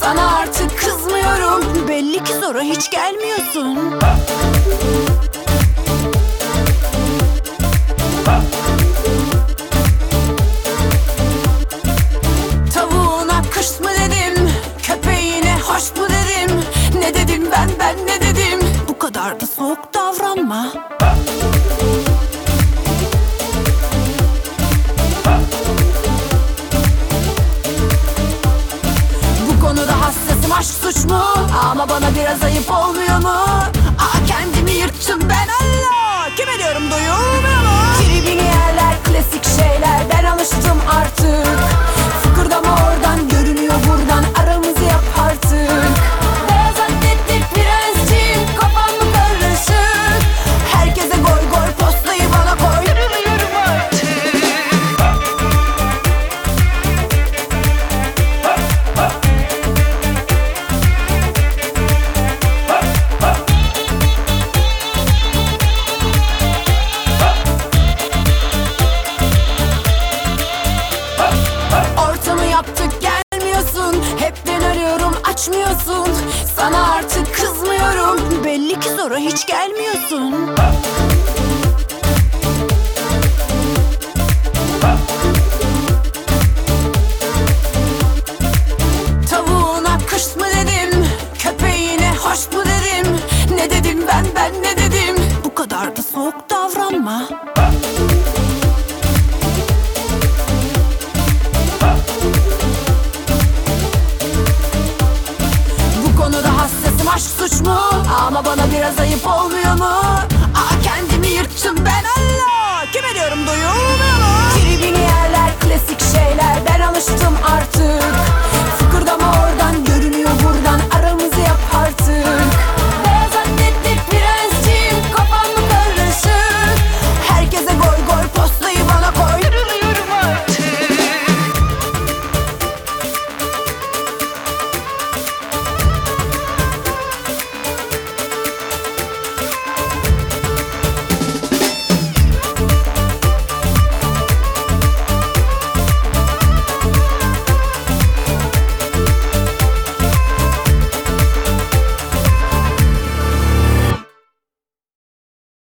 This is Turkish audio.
Sana artık kızmıyorum. Belli ki zora hiç gelmiyorsun. Tavuğuna kış mı dedim, köpeğine hoş mu dedim. Ne dedim ben ne dedim? Bu kadar da soğuk davranma. Bu konuda hassasım, aşk suç mu? Ama bana biraz ayıp olmuyor mu? Kendimi yırttım ben, Allah! Kime diyorum, duyulmuyor mu? Tribini yerler, klasik şeyler, ben alıştım artık. Fıkırdama oradan, görünüyor buradan, aramızı yap artık. Beyaz atletli prensçiyim, kafam mı karışık? Herkese goy goy, postayı bana koy. Yürümüyorum artık. Ortamı yaptık, gelmiyorsun. Hep ben arıyorum, açmıyorsun. Sana artık kızmıyorum. Belli ki zora hiç gelmiyorsun. Tavuğuna kış mı dedim, köpeğine hoş mu dedim. Ne dedim ben ne dedim? Bu kadar da soğuk davranma. Bu konuda hassasım, aşk suç mu? Ama bana biraz ayıp olmuyor mu?